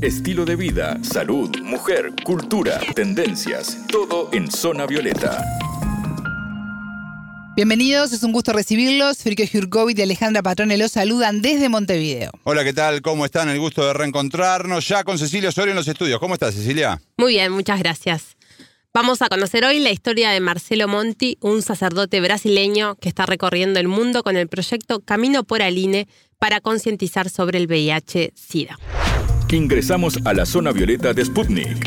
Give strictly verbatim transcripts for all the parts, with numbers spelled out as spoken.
estilo de vida, salud, mujer, cultura, tendencias, todo en Zona Violeta. Bienvenidos, es un gusto recibirlos. Frico Jurkovic y Alejandra Patrone los saludan desde Montevideo. Hola, ¿qué tal? ¿Cómo están? El gusto de reencontrarnos ya con Cecilia Osorio en los estudios. ¿Cómo estás, Cecilia? Muy bien, muchas gracias. Vamos a conocer hoy la historia de Marcelo Monti, un sacerdote brasileño que está recorriendo el mundo con el proyecto Camino por Aline para concientizar sobre el V I H SIDA. Ingresamos a la Zona Violeta de Sputnik.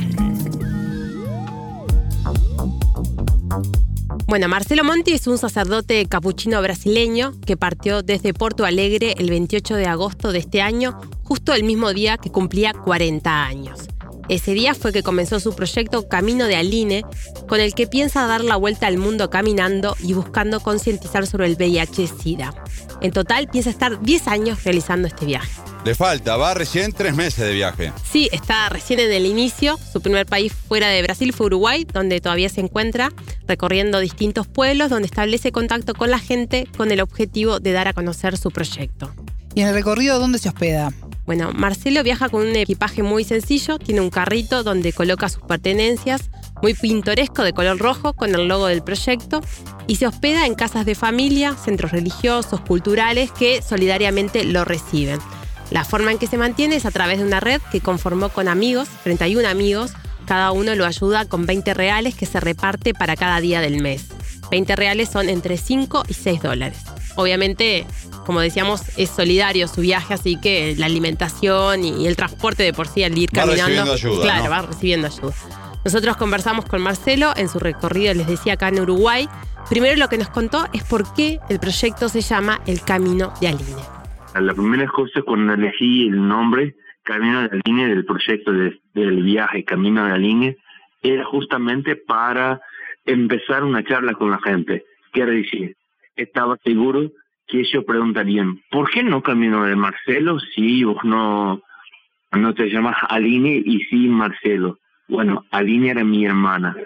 Bueno, Marcelo Monti es un sacerdote capuchino brasileño que partió desde Porto Alegre el veintiocho de agosto de este año, justo el mismo día que cumplía cuarenta años. Ese día fue que comenzó su proyecto Camino de Aline, con el que piensa dar la vuelta al mundo caminando y buscando concientizar sobre el V I H SIDA. En total piensa estar diez años realizando este viaje. Le falta, va recién tres meses de viaje. Sí, está recién en el inicio. Su primer país fuera de Brasil fue Uruguay, donde todavía se encuentra, recorriendo distintos pueblos donde establece contacto con la gente con el objetivo de dar a conocer su proyecto. ¿Y en el recorrido dónde se hospeda? Bueno, Marcelo viaja con un equipaje muy sencillo, tiene un carrito donde coloca sus pertenencias, muy pintoresco de color rojo con el logo del proyecto, y se hospeda en casas de familia, centros religiosos, culturales que solidariamente lo reciben. La forma en que se mantiene es a través de una red que conformó con amigos, treinta y uno amigos, cada uno lo ayuda con veinte reales que se reparte para cada día del mes. veinte reales son entre cinco y seis dólares. Obviamente, como decíamos, es solidario su viaje, así que la alimentación y el transporte de por sí al ir va caminando... recibiendo ayuda, Claro, ¿no? va recibiendo ayuda. Nosotros conversamos con Marcelo en su recorrido, les decía, acá en Uruguay. Primero lo que nos contó es por qué el proyecto se llama El Camino de Aline. La primera cosa cuando elegí el nombre Camino de Aline del proyecto de, del viaje Camino de Aline era justamente para empezar una charla con la gente. Quiero decir, estaba seguro que ellos preguntarían, ¿por qué no Camino de Marcelo si vos no, no te llamas Aline y sí Marcelo? Bueno, Aline era mi hermana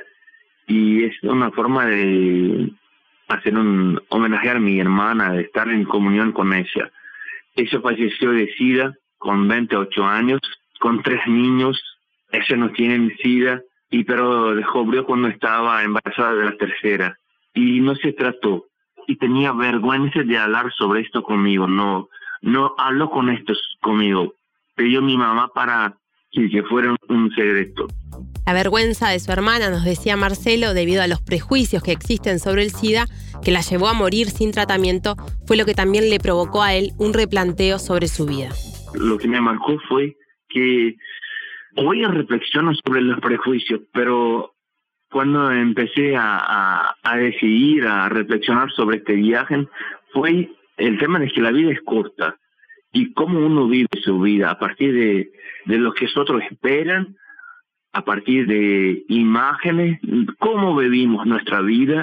y es una forma de hacer un homenaje a mi hermana, de estar en comunión con ella. Ella falleció de SIDA con veintiocho años, con tres niños. Ella no tiene SIDA, y pero descubrió cuando estaba embarazada de la tercera. Y no se trató. Y tenía vergüenza de hablar sobre esto conmigo. No, no habló con esto conmigo. Pidió a mi mamá para que, que fuera un secreto. La vergüenza de su hermana, nos decía Marcelo, debido a los prejuicios que existen sobre el SIDA, que la llevó a morir sin tratamiento, fue lo que también le provocó a él un replanteo sobre su vida. Lo que me marcó fue que hoy reflexiono sobre los prejuicios, pero cuando empecé a, a, a decidir, a reflexionar sobre este viaje, fue el tema de que la vida es corta y cómo uno vive su vida a partir de, de lo que otros esperan, a partir de imágenes, cómo vivimos nuestra vida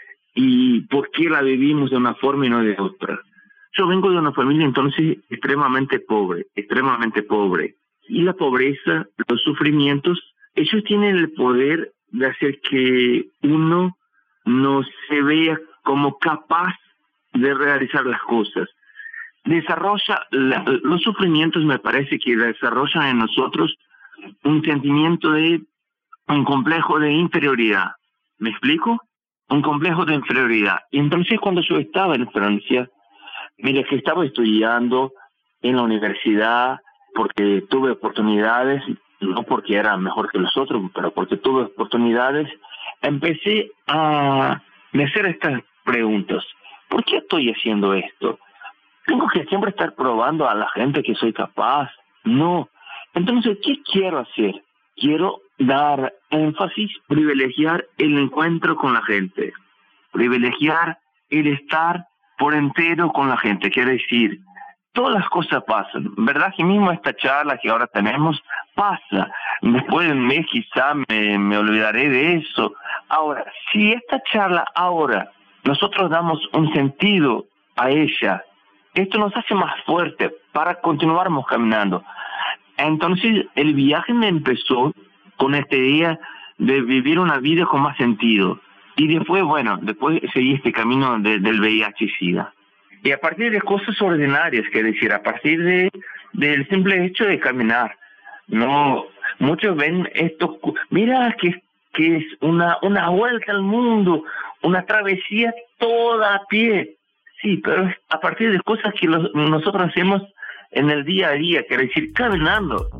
y por qué la vivimos de una forma y no de otra. Yo vengo de una familia entonces extremadamente pobre, extremadamente pobre. Y la pobreza, los sufrimientos, ellos tienen el poder de hacer que uno no se vea como capaz de realizar las cosas. Desarrolla, la, los sufrimientos me parece que desarrollan en nosotros un sentimiento de, un complejo de inferioridad. ¿Me explico? Un complejo de inferioridad. Y entonces cuando yo estaba en Francia, mira que estaba estudiando en la universidad porque tuve oportunidades, no porque era mejor que los otros, pero porque tuve oportunidades, empecé a hacer estas preguntas. ¿Por qué estoy haciendo esto? ¿Tengo que siempre estar probando a la gente que soy capaz? No. Entonces, ¿qué quiero hacer? Quiero dar énfasis, privilegiar el encuentro con la gente, privilegiar el estar por entero con la gente. Quiere decir, todas las cosas pasan, ¿verdad? Que mismo esta charla que ahora tenemos pasa. Después de un mes quizá me, me olvidaré de eso. Ahora, si esta charla ahora nosotros damos un sentido a ella, esto nos hace más fuerte para continuarmos caminando. Entonces el viaje me empezó con esta idea de vivir una vida con más sentido. Y después, bueno, después seguí este camino de, del V I H SIDA. Y a partir de cosas ordinarias, que decir, a partir de del simple hecho de caminar, No, muchos ven esto, mira que, que es una, una vuelta al mundo, una travesía toda a pie. Sí, pero es a partir de cosas que los, nosotros hacemos en el día a día, quiere decir, caminando.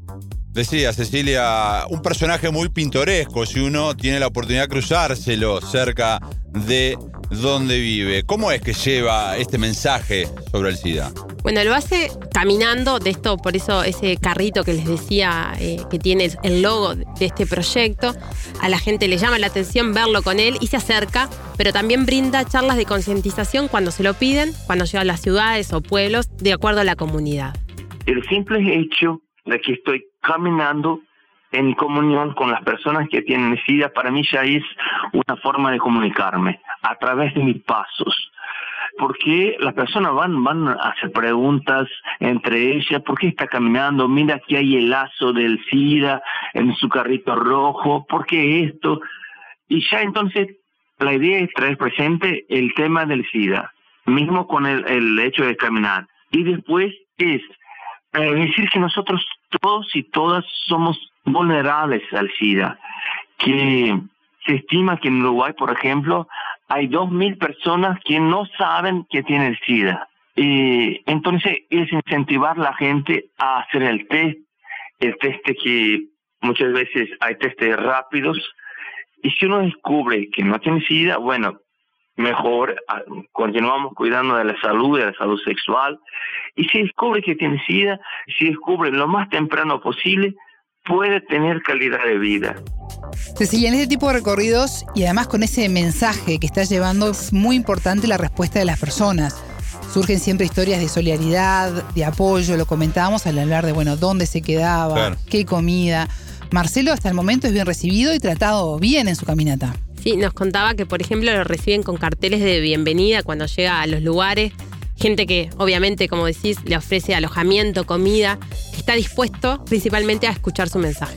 Decía Cecilia, un personaje muy pintoresco si uno tiene la oportunidad de cruzárselo cerca de donde vive. ¿Cómo es que lleva este mensaje sobre el SIDA? Bueno, lo hace caminando, de esto, por eso ese carrito que les decía eh, que tiene el logo de este proyecto, a la gente le llama la atención verlo con él y se acerca, pero también brinda charlas de concientización cuando se lo piden, cuando llega a las ciudades o pueblos, de acuerdo a la comunidad. El simple hecho de que estoy caminando en comunión con las personas que tienen SIDA, para mí ya es una forma de comunicarme a través de mis pasos. Porque las personas van, van a hacer preguntas entre ellas, ¿por qué está caminando? Mira, aquí hay el lazo del SIDA en su carrito rojo, ¿por qué esto? Y ya entonces la idea es traer presente el tema del SIDA, mismo con el, el hecho de caminar. Y después es eh, decir que nosotros todos y todas somos vulnerables al SIDA, que se estima que en Uruguay, por ejemplo, hay dos mil personas que no saben que tienen SIDA. Y entonces es incentivar a la gente a hacer el test, el test que muchas veces hay testes rápidos, y si uno descubre que no tiene SIDA, bueno, mejor continuamos cuidando de la salud, de la salud sexual, y si descubre que tiene SIDA, si descubre lo más temprano posible, puede tener calidad de vida. Cecilia, en este tipo de recorridos y además con ese mensaje que estás llevando, es muy importante la respuesta de las personas. Surgen siempre historias de solidaridad, de apoyo, lo comentábamos al hablar de, bueno, dónde se quedaba, claro, qué comida. Marcelo hasta el momento es bien recibido y tratado bien en su caminata. Sí, nos contaba que, por ejemplo, lo reciben con carteles de bienvenida cuando llega a los lugares. Gente que, obviamente, como decís, le ofrece alojamiento, comida, que está dispuesto principalmente a escuchar su mensaje.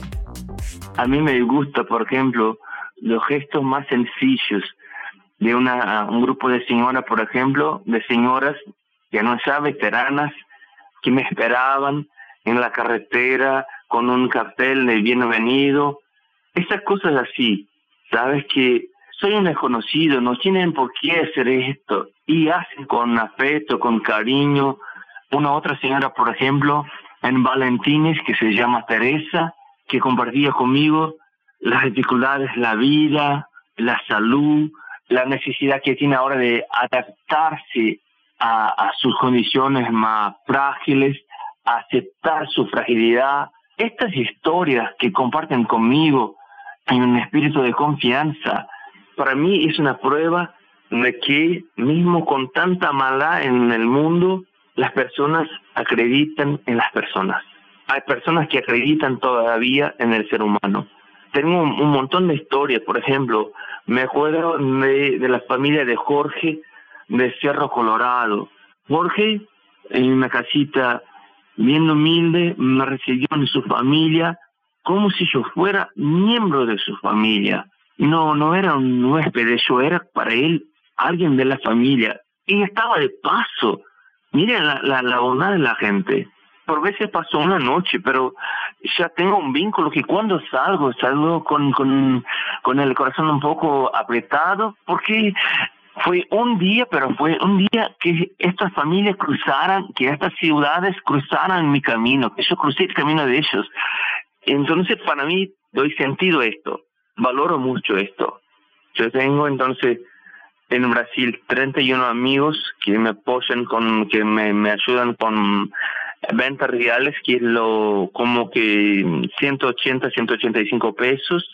A mí me gusta, por ejemplo, los gestos más sencillos de una, un grupo de señoras, por ejemplo, de señoras que no ya veteranas, que me esperaban en la carretera con un cartel de bienvenido. Esas cosas así, sabes que soy un desconocido, no tienen por qué hacer esto, y hacen con afecto, con cariño. Una otra señora, por ejemplo, en Valentines, que se llama Teresa, que compartía conmigo las dificultades, la vida, la salud, la necesidad que tiene ahora de adaptarse a, a sus condiciones más frágiles, aceptar su fragilidad. Estas historias que comparten conmigo en un espíritu de confianza, para mí es una prueba de que mismo con tanta maldad en el mundo, las personas acreditan en las personas. Hay personas que acreditan todavía en el ser humano. Tengo un, un montón de historias. Por ejemplo, me acuerdo de, de la familia de Jorge de Cerro Colorado. Jorge, en una casita bien humilde, me recibió en su familia como si yo fuera miembro de su familia. No, no era un huésped, yo era para él alguien de la familia. Y estaba de paso. Miren la, la, la bondad de la gente. Por veces pasó una noche, pero ya tengo un vínculo que cuando salgo, salgo con, con, con el corazón un poco apretado, porque fue un día, pero fue un día que estas familias cruzaran, que estas ciudades cruzaran mi camino, que yo crucé el camino de ellos. Entonces, para mí, doy sentido a esto, valoro mucho esto. Yo tengo, entonces, en Brasil, treinta y uno amigos que me apoyan, con, que me, me ayudan con ventas reales, que es lo como que ciento ochenta, ciento ochenta y cinco pesos,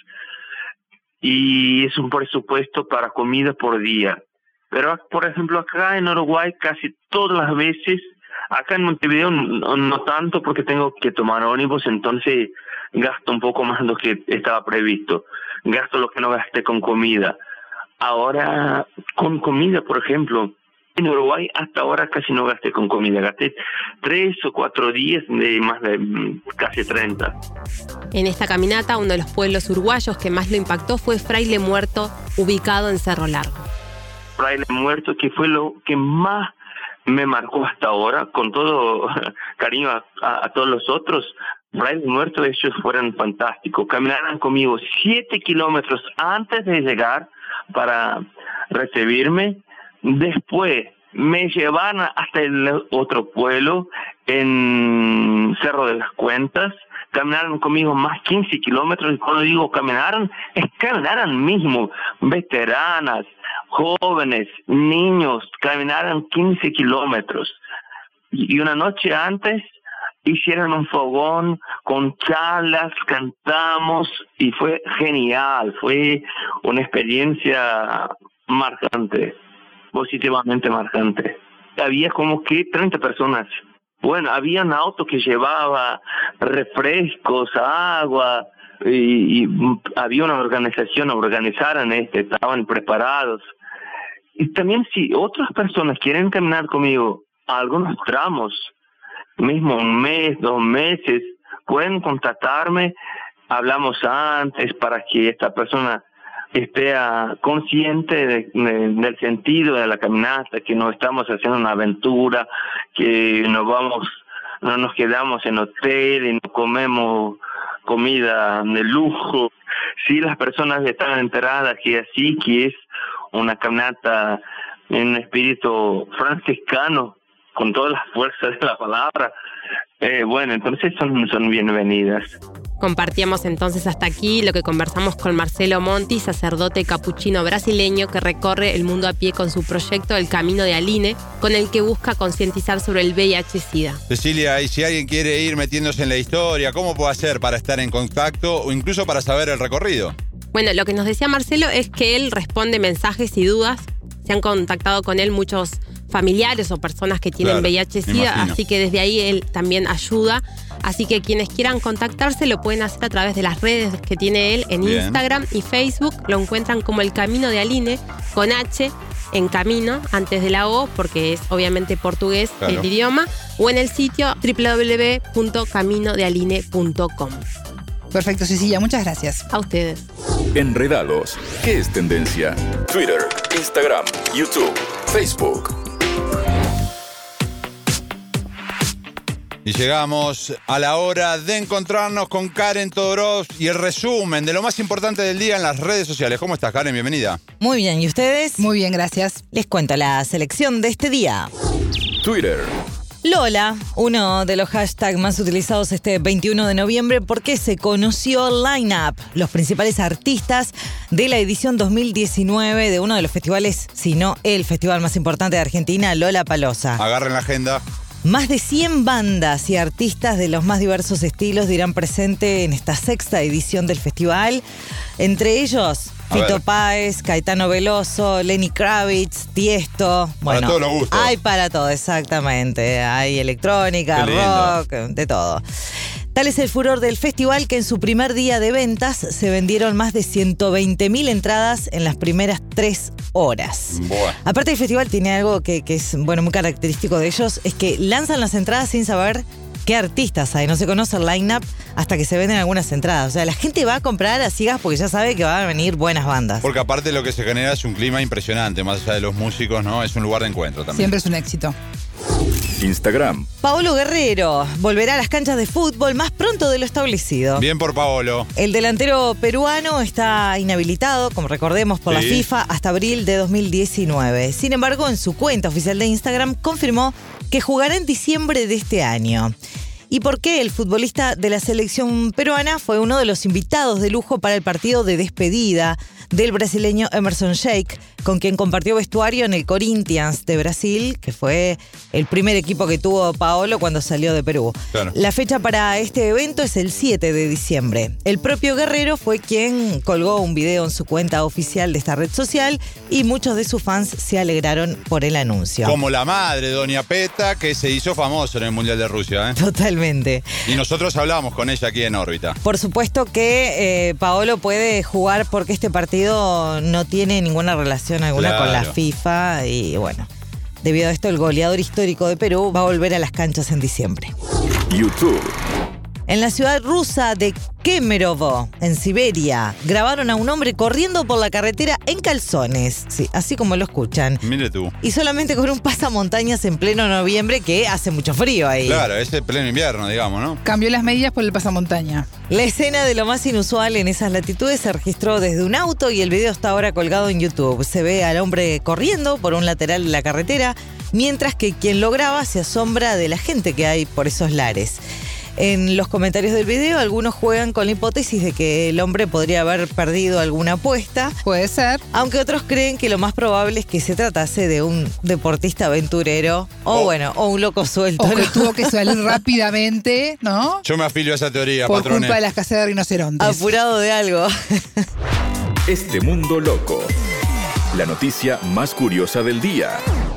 y es un presupuesto para comida por día. Pero, por ejemplo, acá en Uruguay, casi todas las veces, acá en Montevideo no, no tanto porque tengo que tomar ómnibus, entonces gasto un poco más de lo que estaba previsto. Gasto lo que no gasté con comida. Ahora, con comida, por ejemplo, en Uruguay hasta ahora casi no gasté con comida. Gasté tres o cuatro días de más de casi treinta. En esta caminata, uno de los pueblos uruguayos que más lo impactó fue Fraile Muerto, ubicado en Cerro Largo. Fraile Muerto, que fue lo que más me marcó hasta ahora, con todo cariño a, a, a todos los otros. Frailes Muertos, ellos fueron fantásticos. Caminaron conmigo siete kilómetros antes de llegar para recibirme. Después me llevaron hasta el otro pueblo, en Cerro de las Cuentas. Caminaron conmigo más quince kilómetros. Y cuando digo caminaron, es caminaron mismo. Veteranas, jóvenes, niños, caminaron quince kilómetros. Y una noche antes hicieron un fogón con charlas, cantamos y fue genial. Fue una experiencia marcante, positivamente marcante. Había como que treinta personas. Bueno, había un auto que llevaba refrescos, agua, y, y había una organización, organizaron este, estaban preparados. Y también si otras personas quieren caminar conmigo algunos tramos, mismo un mes, dos meses, pueden contactarme, hablamos antes para que esta persona esté uh, consciente de, de, del sentido de la caminata, que no estamos haciendo una aventura, que no vamos, no nos quedamos en hotel y no comemos comida de lujo. Si las personas están enteradas que así que es una caminata en espíritu franciscano, con todas las fuerzas de la palabra, eh, bueno, entonces son, son bienvenidas. Compartíamos entonces hasta aquí lo que conversamos con Marcelo Monti, sacerdote capuchino brasileño que recorre el mundo a pie con su proyecto El Camino de Aline, con el que busca concientizar sobre el V I H SIDA. Cecilia, y si alguien quiere ir metiéndose en la historia, ¿cómo puede hacer para estar en contacto o incluso para saber el recorrido? Bueno, lo que nos decía Marcelo es que él responde mensajes y dudas. Se han contactado con él muchos familiares o personas que tienen claro, V I H SIDA, así que desde ahí él también ayuda. Así que quienes quieran contactarse lo pueden hacer a través de las redes que tiene él en Bien. Instagram y Facebook. Lo encuentran como El Camino de Aline, con H en camino, antes de la O, porque es obviamente portugués claro. el idioma, o en el sitio doble u doble u doble u punto camino de aline punto com. Perfecto, Cecilia, muchas gracias. A ustedes. Enredados. ¿Qué es tendencia? Twitter, Instagram, YouTube, Facebook. Y llegamos a la hora de encontrarnos con Karen Todorov y el resumen de lo más importante del día en las redes sociales. ¿Cómo estás, Karen? Bienvenida. Muy bien, ¿y ustedes? Muy bien, gracias. Les cuento la selección de este día. Twitter. Lola, uno de los hashtags más utilizados este veintiuno de noviembre porque se conoció el line-up, los principales artistas de la edición dos mil diecinueve de uno de los festivales, si no el festival más importante de Argentina, Lollapalooza. Agarren la agenda. Más de cien bandas y artistas de los más diversos estilos dirán presente en esta sexta edición del festival. Entre ellos, A Fito ver. Páez, Caetano Veloso, Lenny Kravitz, Tiesto. Bueno, todos los gustos. Hay para todo, exactamente. Hay electrónica, Qué lindo. rock, de todo. Tal es el furor del festival que en su primer día de ventas se vendieron más de ciento veinte mil entradas en las primeras tres horas. Buah. Aparte, el festival tiene algo que, que es bueno muy característico de ellos, es que lanzan las entradas sin saber qué artistas hay. No se conoce el line-up hasta que se venden algunas entradas. O sea, la gente va a comprar a ciegas porque ya sabe que van a venir buenas bandas. Porque aparte lo que se genera es un clima impresionante, más allá de los músicos, ¿no? Es un lugar de encuentro también. Siempre es un éxito. Instagram. Paolo Guerrero volverá a las canchas de fútbol más pronto de lo establecido. Bien por Paolo. El delantero peruano está inhabilitado, como recordemos, por Sí. la FIFA hasta abril de dos mil diecinueve. Sin embargo, en su cuenta oficial de Instagram confirmó que jugará en diciembre de este año. ¿Y por qué el futbolista de la selección peruana fue uno de los invitados de lujo para el partido de despedida del brasileño Emerson Sheik, con quien compartió vestuario en el Corinthians de Brasil, que fue el primer equipo que tuvo Paolo cuando salió de Perú? Claro. La fecha para este evento es el siete de diciembre. El propio Guerrero fue quien colgó un video en su cuenta oficial de esta red social y muchos de sus fans se alegraron por el anuncio. Como la madre, Doña Peta, que se hizo famoso en el Mundial de Rusia, ¿eh? Totalmente. Y nosotros hablamos con ella aquí en órbita. Por supuesto que eh, Paolo puede jugar porque este partido no tiene ninguna relación alguna Claro. con la FIFA y bueno, debido a esto el goleador histórico de Perú va a volver a las canchas en diciembre. YouTube. En la ciudad rusa de Kemerovo, en Siberia, grabaron a un hombre corriendo por la carretera en calzones, sí, así como lo escuchan. Mire tú. Y solamente con un pasamontañas en pleno noviembre, que hace mucho frío ahí. Claro, es el pleno invierno, digamos, ¿no? Cambió las medidas por el pasamontaña. La escena de lo más inusual en esas latitudes se registró desde un auto y el video está ahora colgado en YouTube. Se ve al hombre corriendo por un lateral de la carretera, mientras que quien lo graba se asombra de la gente que hay por esos lares. En los comentarios del video, algunos juegan con la hipótesis de que el hombre podría haber perdido alguna apuesta, Puede ser. aunque otros creen que lo más probable es que se tratase de un deportista aventurero o, Oh. bueno, o un loco suelto. O que ¿no? tuvo que salir rápidamente, ¿no? Yo me afilio a esa teoría, Por patrones. culpa de la escasez de rinocerontes. Apurado de algo. Este mundo loco. La noticia más curiosa del día.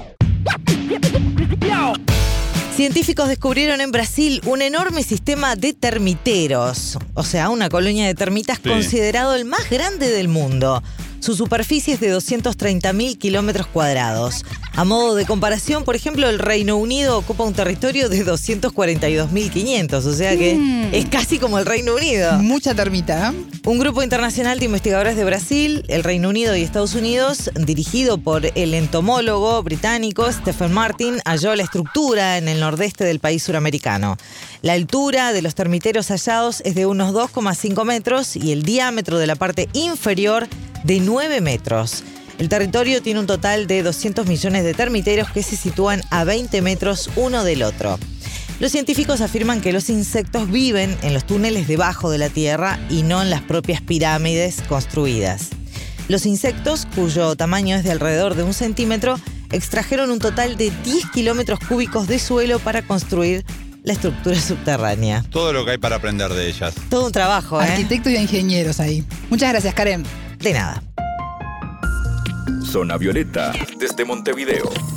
Científicos descubrieron en Brasil un enorme sistema de termiteros, o sea, una colonia de termitas Sí. considerado el más grande del mundo. Su superficie es de doscientos treinta mil kilómetros cuadrados. A modo de comparación, por ejemplo, el Reino Unido ocupa un territorio de doscientos cuarenta y dos mil quinientos, o sea que Mm. es casi como el Reino Unido. Mucha termita, ¿eh? Un grupo internacional de investigadores de Brasil, el Reino Unido y Estados Unidos, dirigido por el entomólogo británico Stephen Martin, halló la estructura en el nordeste del país suramericano. La altura de los termiteros hallados es de unos dos coma cinco metros y el diámetro de la parte inferior de nueve metros. El territorio tiene un total de doscientos millones de termiteros que se sitúan a veinte metros uno del otro. Los científicos afirman que los insectos viven en los túneles debajo de la tierra y no en las propias pirámides construidas. Los insectos, cuyo tamaño es de alrededor de un centímetro, extrajeron un total de diez kilómetros cúbicos de suelo para construir la estructura subterránea. Todo lo que hay para aprender de ellas. Todo un trabajo, ¿eh? Arquitectos y ingenieros ahí. Muchas gracias, Karen. De nada. Zona Violeta, desde Montevideo.